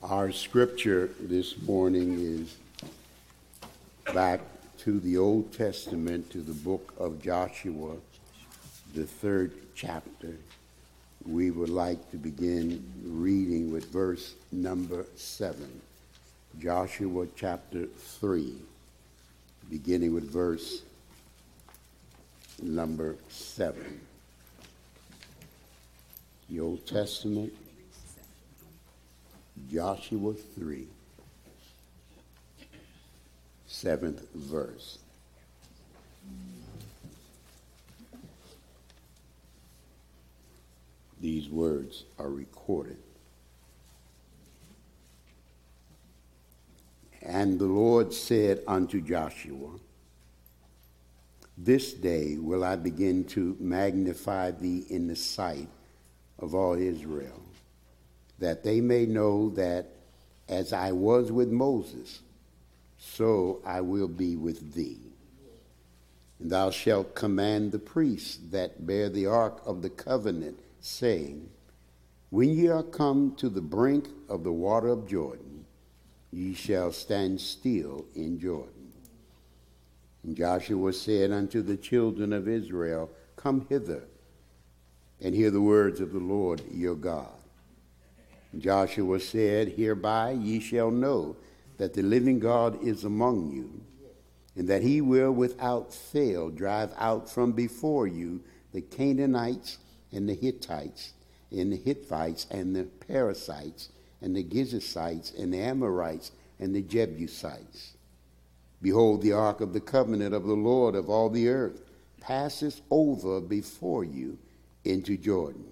Our scripture this morning is back to the Old Testament, to the book of Joshua, the 3rd chapter. We would like to begin reading with verse number 7. Joshua chapter 3, beginning with verse number 7. The Old Testament, Joshua 3, 7th verse. These words are recorded. And the Lord said unto Joshua, This day will I begin to magnify thee in the sight of all Israel, that they may know that as I was with Moses, so I will be with thee. And thou shalt command the priests that bear the ark of the covenant, saying, When ye are come to the brink of the water of Jordan, ye shall stand still in Jordan. And Joshua said unto the children of Israel, Come hither, and hear the words of the Lord your God. And Joshua said, Hereby ye shall know that the living God is among you, and that he will without fail drive out from before you the Canaanites and the Hittites, and the Hittites and the Perizzites, and the Girgashites, and the Amorites, and the Jebusites. Behold, the ark of the covenant of the Lord of all the earth passeth over before you into Jordan.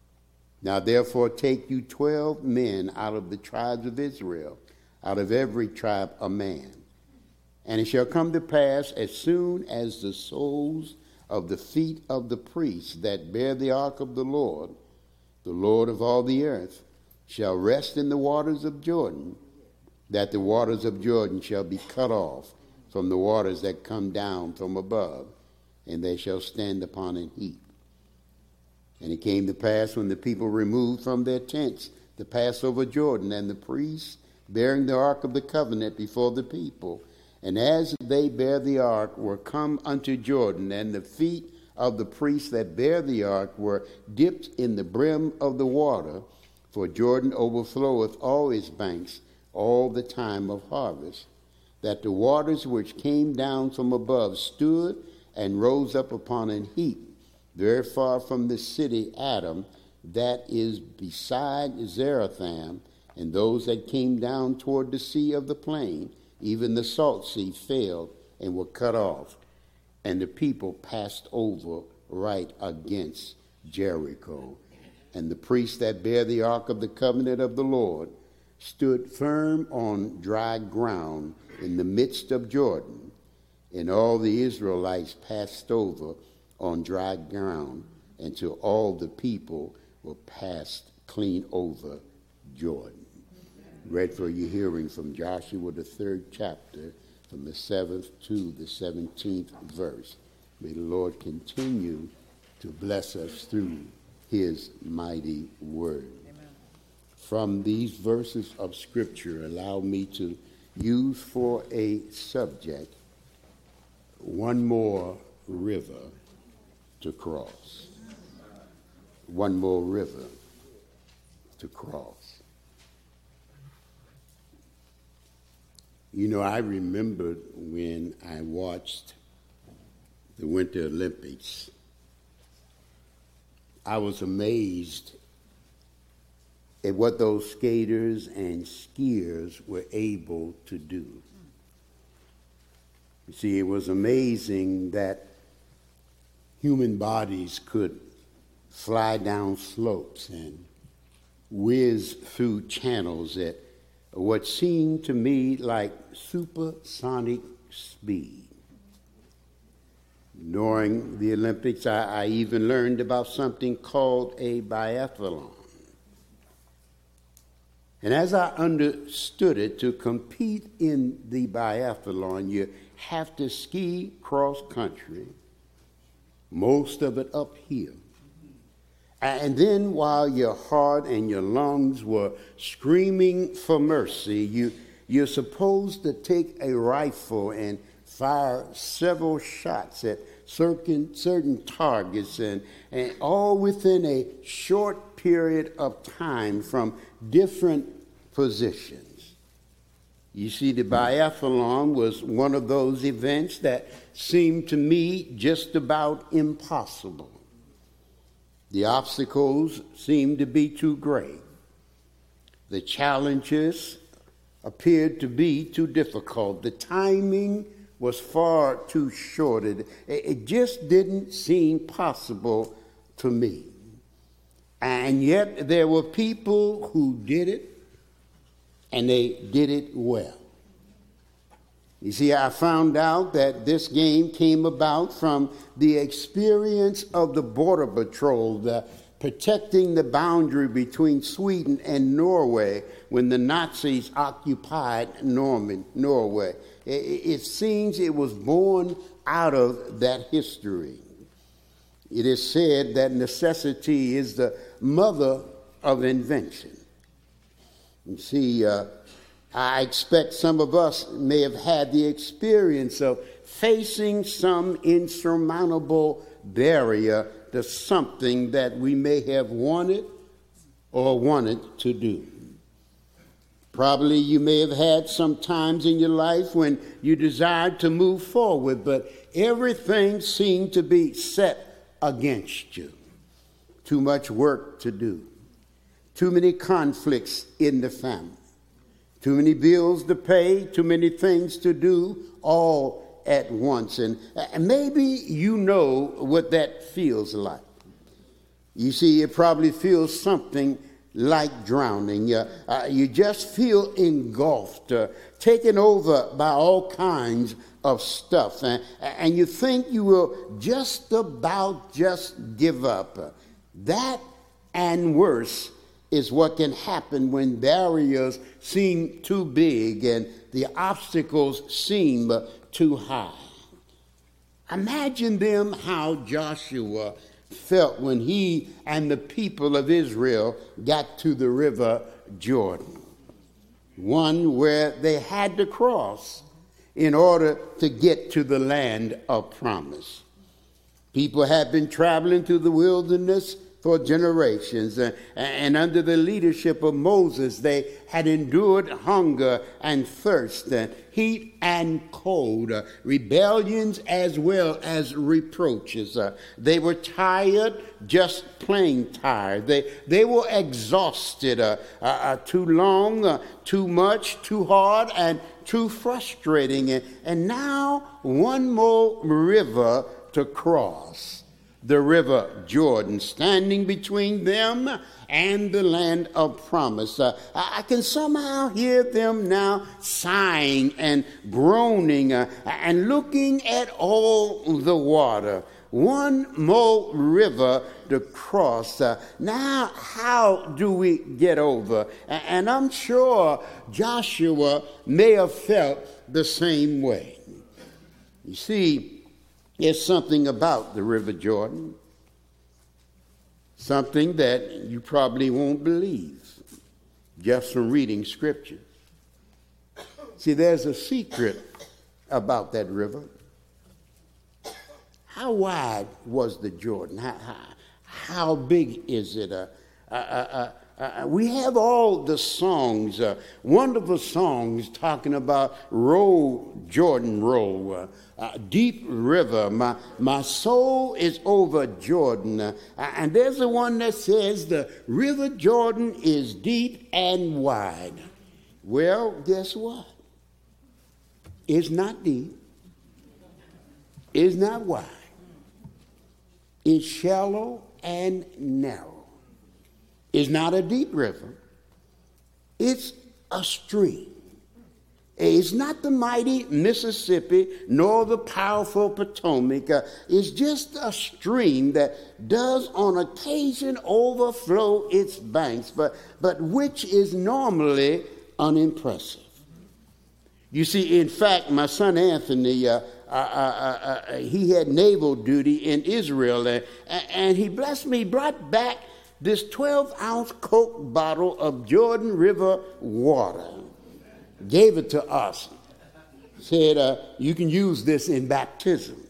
Now therefore take you 12 men out of the tribes of Israel, out of every tribe a man. And it shall come to pass, as soon as the soles of the feet of the priests that bear the ark of the Lord of all the earth, shall rest in the waters of Jordan, that the waters of Jordan shall be cut off from the waters that come down from above, and they shall stand upon an heap. And it came to pass, when the people removed from their tents to pass over Jordan, and the priests bearing the ark of the covenant before the people, and as they bare the ark were come unto Jordan, and the feet of the priests that bare the ark were dipped in the brim of the water, for Jordan overfloweth all his banks all the time of harvest, that the waters which came down from above stood and rose up upon an heap, very far from the city Adam, that is beside Zeratham, and those that came down toward the sea of the plain, even the salt sea, failed and were cut off, and the people passed over right against Jericho. And the priests that bear the ark of the covenant of the Lord stood firm on dry ground in the midst of Jordan, and all the Israelites passed over on dry ground until all the people were passed clean over Jordan. Read for your hearing from Joshua, the 3rd chapter, from the 7th to the 17th verse. May the Lord continue to bless us through his mighty word. Amen. From these verses of Scripture, allow me to use for a subject one more river to cross. One more river to cross. You know, I remembered when I watched the Winter Olympics, I was amazed at what those skaters and skiers were able to do. You see, it was amazing that human bodies could fly down slopes and whiz through channels at what seemed to me like supersonic speed. During the Olympics, I even learned about something called a biathlon. And as I understood it, to compete in the biathlon, you have to ski cross country, most of it uphill, And then while your heart and your lungs were screaming for mercy, you're supposed to take a rifle and fire several shots at certain targets, and all within a short period of time from different positions. You see, the biathlon was one of those events that seemed to me just about impossible. The obstacles seemed to be too great. The challenges appeared to be too difficult. The timing was far too short. It just didn't seem possible to me. And yet there were people who did it, and they did it well. You see, I found out that this game came about from the experience of the Border Patrol, protecting the boundary between Sweden and Norway when the Nazis occupied Norway. It seems it was born out of that history. It is said that necessity is the mother of invention. You see, I expect some of us may have had the experience of facing some insurmountable barrier to something that we may have wanted to do. Probably you may have had some times in your life when you desired to move forward, but everything seemed to be set against you. Too much work to do. Too many conflicts in the family. Too many bills to pay. Too many things to do all at once. And maybe you know what that feels like. You see, it probably feels something like drowning. You just feel engulfed, taken over by all kinds of stuff. And you think you will just give up. That and worse is what can happen when barriers seem too big and the obstacles seem too high. Imagine them how Joshua felt when he and the people of Israel got to the river Jordan, one where they had to cross in order to get to the land of promise. People had been traveling through the wilderness for generations, and under the leadership of Moses, they had endured hunger and thirst, and heat and cold, rebellions as well as reproaches. They were tired, just plain tired. They were exhausted, too long, too much, too hard, and too frustrating. And now one more river to cross. The river Jordan, standing between them and the land of promise. I can somehow hear them now sighing and groaning and looking at all the water. One more river to cross. Now, how do we get over? And I'm sure Joshua may have felt the same way. You see, there's something about the River Jordan, something that you probably won't believe just from reading Scripture. See, there's a secret about that river. How wide was the Jordan? How big is it? We have all the songs, wonderful songs talking about roll, Jordan, roll, deep river. My soul is over Jordan. And there's the one that says the river Jordan is deep and wide. Well, guess what? It's not deep. It's not wide. It's shallow and narrow. It's not a deep river. It's a stream. It's not the mighty Mississippi nor the powerful Potomac. It's just a stream that does on occasion overflow its banks, but which is normally unimpressive. You see, in fact, my son Anthony he had naval duty in Israel, and he blessed me, brought back this 12-ounce Coke bottle of Jordan River water, gave it to us, said, you can use this in baptism.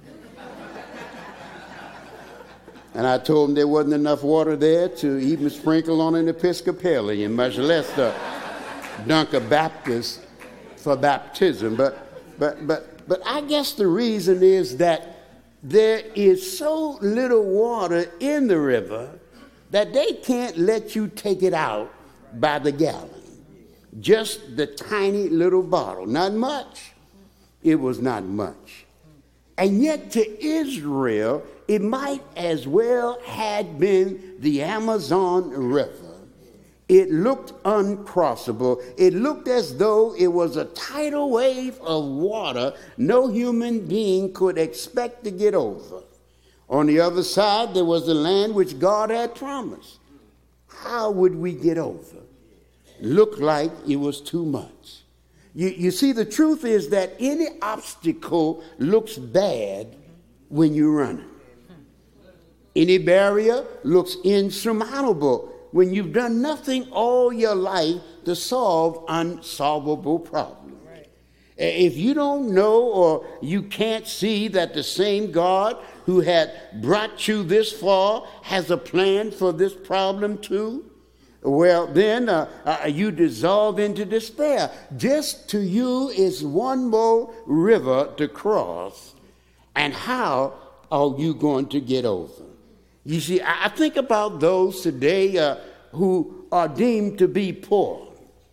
And I told him there wasn't enough water there to even sprinkle on an Episcopalian, much less to dunk a Baptist for baptism. But I guess the reason is that there is so little water in the river that they can't let you take it out by the gallon. Just the tiny little bottle. Not much. It was not much. And yet to Israel, it might as well had been the Amazon River. It looked uncrossable. It looked as though it was a tidal wave of water no human being could expect to get over. On the other side, there was the land which God had promised. How would we get over? Looked like it was too much. You see, the truth is that any obstacle looks bad when you're running. Any barrier looks insurmountable when you've done nothing all your life to solve unsolvable problems. Right. If you don't know or you can't see that the same God who had brought you this far has a plan for this problem too, well, then you dissolve into despair. Just to you is one more river to cross, and how are you going to get over? You see, I think about those today who are deemed to be poor,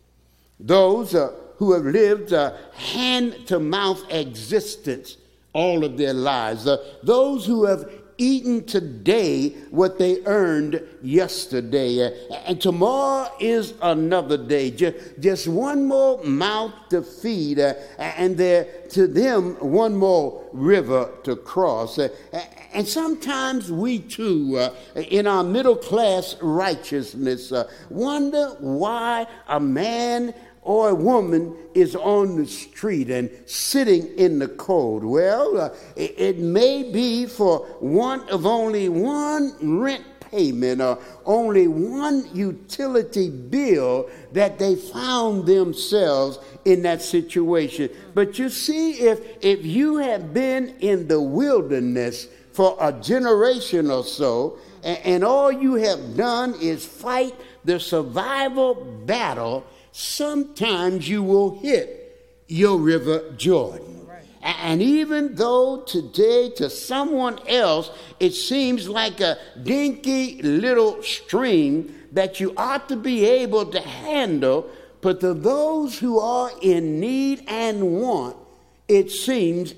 those who have lived a hand-to-mouth existence all of their lives, those who have eaten today what they earned yesterday, and tomorrow is another day, just one more mouth to feed, and there to them one more river to cross. And sometimes we too, in our middle class righteousness, wonder why a man or a woman is on the street and sitting in the cold. Well, it may be for want of only one rent payment or only one utility bill that they found themselves in that situation. But you see, if you have been in the wilderness for a generation or so, and all you have done is fight the survival battle, sometimes you will hit your river Jordan. Right. And even though today to someone else it seems like a dinky little stream that you ought to be able to handle, but to those who are in need and want, it seems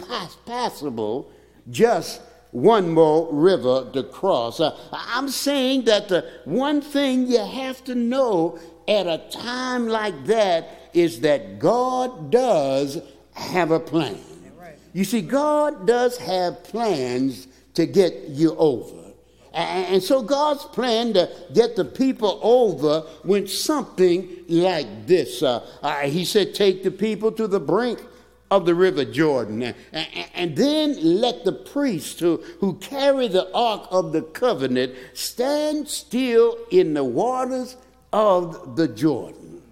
impassable, just one more river to cross. I'm saying that the one thing you have to know at a time like that is that God does have a plan. Right. You see, God does have plans to get you over. And so God's plan to get the people over went something like this. He said, take the people to the brink of the river Jordan, and then let the priests who carry the ark of the covenant stand still in the waters of the Jordan.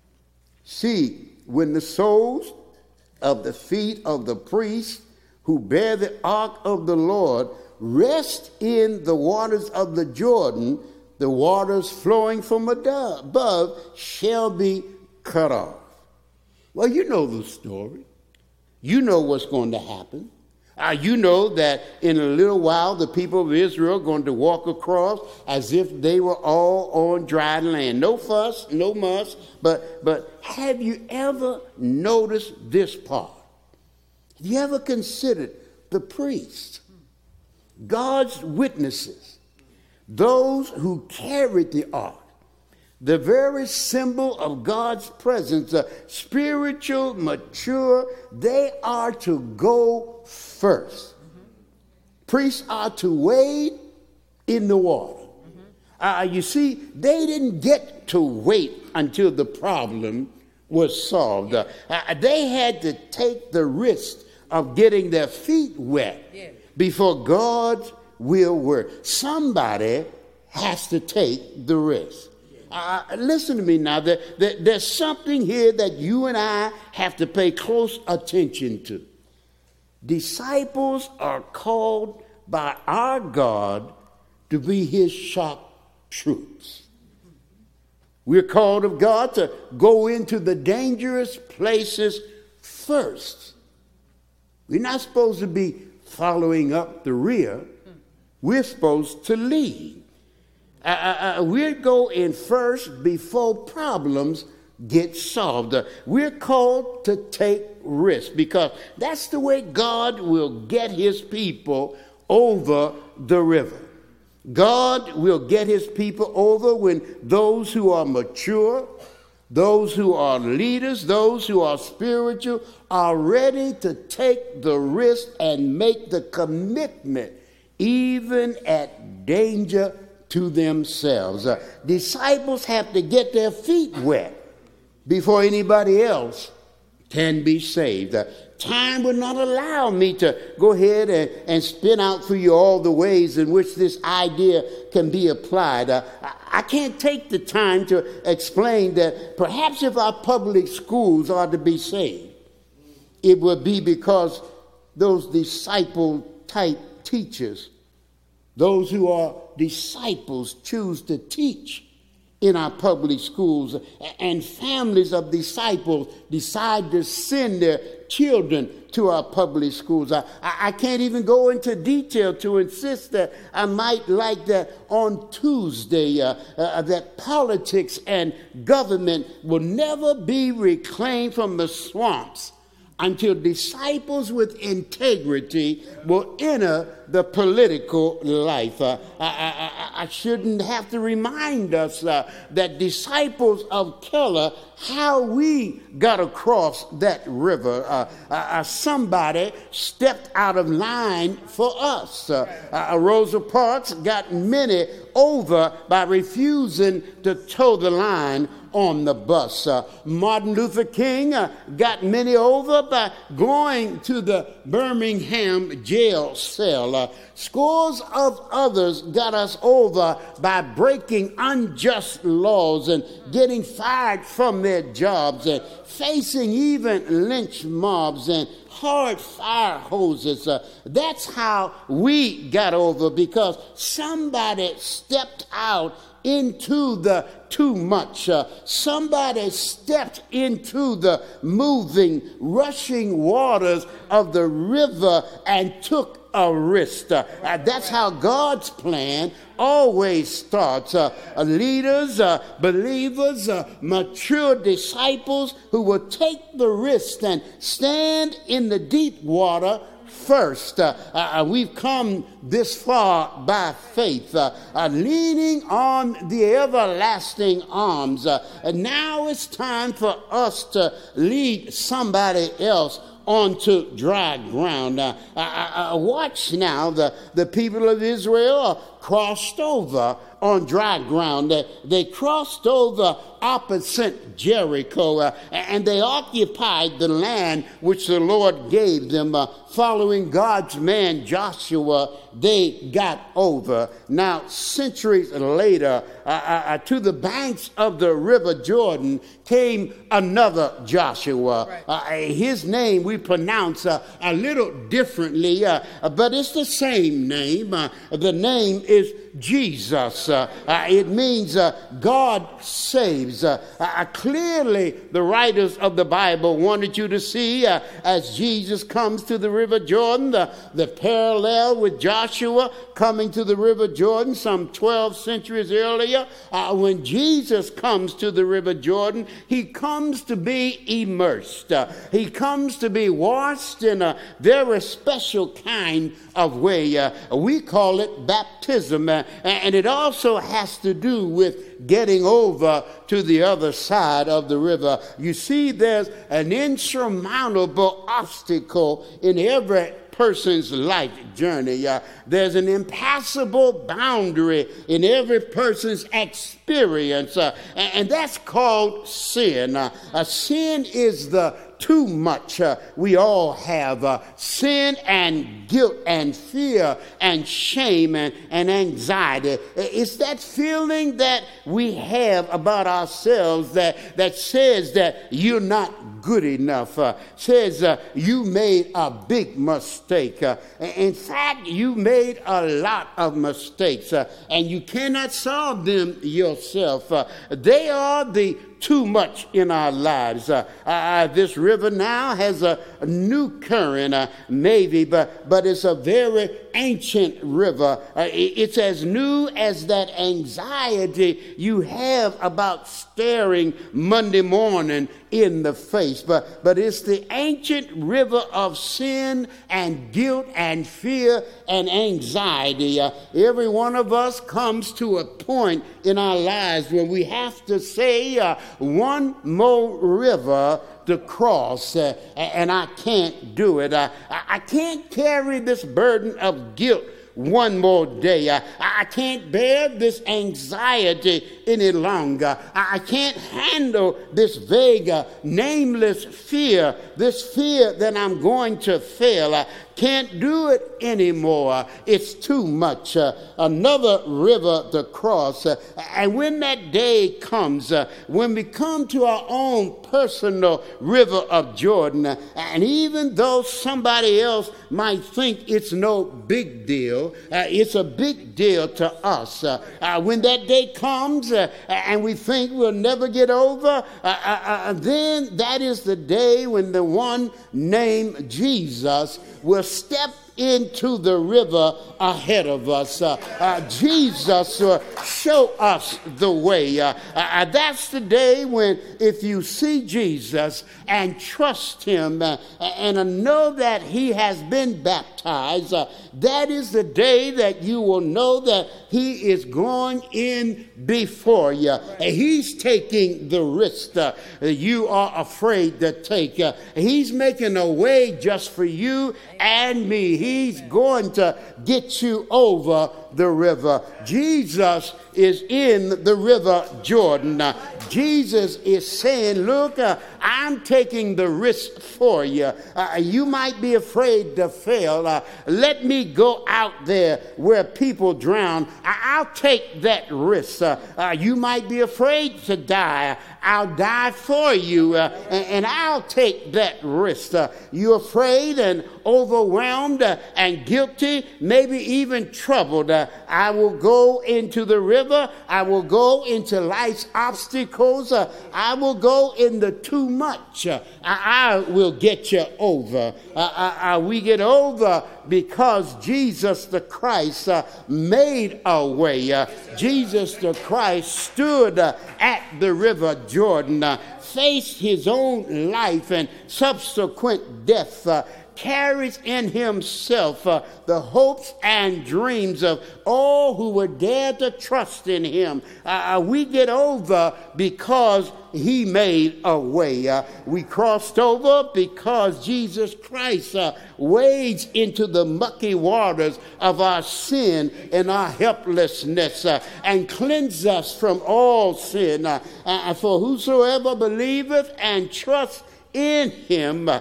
See, when the soles of the feet of the priests who bear the ark of the Lord rest in the waters of the Jordan, the waters flowing from above shall be cut off. Well, you know the story. You know what's going to happen. You know that in a little while the people of Israel are going to walk across as if they were all on dry land. No fuss, no muss. But have you ever noticed this part? Have you ever considered the priests, God's witnesses, those who carried the ark, the very symbol of God's presence, spiritual, mature, they are to go first. Priests are to wade in the water. You see, they didn't get to wait until the problem was solved. They had to take the risk of getting their feet wet before God's will work. Somebody has to take the risk. Listen to me now. There's something here that you and I have to pay close attention to. Disciples are called by our God to be his sharp troops. We're called of God to go into the dangerous places first. We're not supposed to be following up the rear. We're supposed to lead. We're going first before problems get solved. We're called to take risks because that's the way God will get his people over the river. God will get his people over when those who are mature, those who are leaders, those who are spiritual, are ready to take the risk and make the commitment, even at danger to themselves. Disciples have to get their feet wet before anybody else can be saved. Time will not allow me to go ahead and spin out for you all the ways in which this idea can be applied. I can't take the time to explain that perhaps if our public schools are to be saved, it will be because those disciple-type teachers, those who are disciples, choose to teach in our public schools, and families of disciples decide to send their children to our public schools. I can't even go into detail to insist that I might like that on Tuesday, that politics and government will never be reclaimed from the swamps until disciples with integrity will enter the political life. I shouldn't have to remind us that disciples of Keller, how we got across that river. Somebody stepped out of line for us. Rosa Parks got many over by refusing to toe the line on the bus. Martin Luther King got many over by going to the Birmingham jail cell. Scores of others got us over by breaking unjust laws and getting fired from their jobs and facing even lynch mobs and hard fire hoses. That's how we got over, because somebody stepped out into the too much. Somebody stepped into the moving, rushing waters of the river and took a risk. That's how God's plan always starts. Leaders, believers, mature disciples who will take the risk and stand in the deep water first. We've come this far by faith, leaning on the everlasting arms. And now it's time for us to lead somebody else onto dry ground. Watch now, the people of Israel crossed over on dry ground. They crossed over opposite Jericho, and they occupied the land which the Lord gave them. Following God's man Joshua, they got over. Now, centuries later, to the banks of the river Jordan came another Joshua. His name we pronounce a little differently, but it's the same name. The name is Jesus. It means God saves. Clearly, the writers of the Bible wanted you to see, as Jesus comes to the river Jordan, the parallel with Joshua coming to the river Jordan some 12 centuries earlier. When Jesus comes to the river Jordan, he comes to be immersed. He comes to be washed in a very special kind of way. We call it baptism, and it also has to do with getting over to the other side of the river. You see, there's an insurmountable obstacle in every person's life journey. There's an impassable boundary in every person's experience, and that's called sin. Sin is the too much. We all have sin and guilt and fear and shame and anxiety. It's that feeling that we have about ourselves that says that you're not good enough, says you made a big mistake. In fact, you made a lot of mistakes, and you cannot solve them yourself. They are the too much in our lives. This river now has a new current, maybe, but it's a very ancient river. It's as new as that anxiety you have about staring Monday morning in the face. But it's the ancient river of sin and guilt and fear and anxiety. Every one of us comes to a point in our lives where we have to say, one more river to cross, and I can't do it. I can't carry this burden of guilt one more day. I can't bear this anxiety any longer. I can't handle this vague, nameless fear, this fear that I'm going to fail. I can't do it anymore. It's too much. Another river to cross. And when that day comes, when we come to our own personal river of Jordan, and even though somebody else might think it's no big deal, it's a big deal to us. When that day comes and we think we'll never get over, then that is the day when the one named Jesus will step into the river ahead of us. Jesus will show us the way. That's the day when, if you see Jesus and trust him and know that he has been baptized, that is the day that you will know that he is going in before you. He's taking the risk you are afraid to take. He's making a way just for you and me. He's going to get you over the river. Jesus is in the river Jordan. Jesus is saying, look, I'm taking the risk for you. You might be afraid to fail. Let me go out there where people drown. I'll take that risk. You might be afraid to die. I'll die for you, and I'll take that risk. You're afraid and overwhelmed and guilty, maybe even troubled. I will go into the river. I will go into life's obstacles. I will go in the too much. I will get you over. We get over because Jesus the Christ made a way. Jesus the Christ stood at the river Jordan, faced his own life and subsequent death, carries in himself the hopes and dreams of all who would dare to trust in him. We get over because he made a way. We crossed over because Jesus Christ wades into the mucky waters of our sin and our helplessness and cleanses us from all sin. For whosoever believeth and trusts in him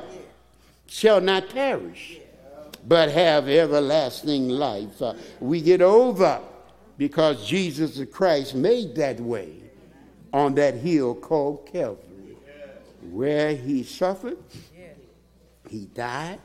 shall not perish, but have everlasting life. We get over because Jesus Christ made that way on that hill called Calvary, where he suffered, he died,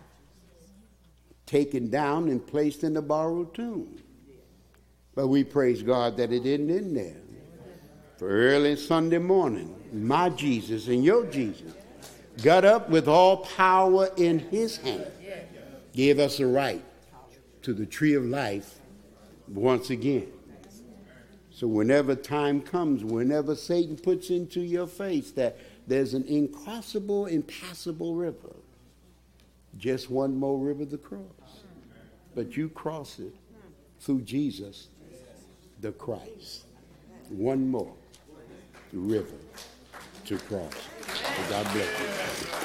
taken down and placed in a borrowed tomb. But we praise God that it didn't end there. For early Sunday morning, my Jesus and your Jesus got up with all power in his hand, gave us a right to the tree of life once again. So whenever time comes, whenever Satan puts into your face that there's an incrossable, impassable river, just one more river to cross. But you cross it through Jesus the Christ. One more river to cross. God bless you.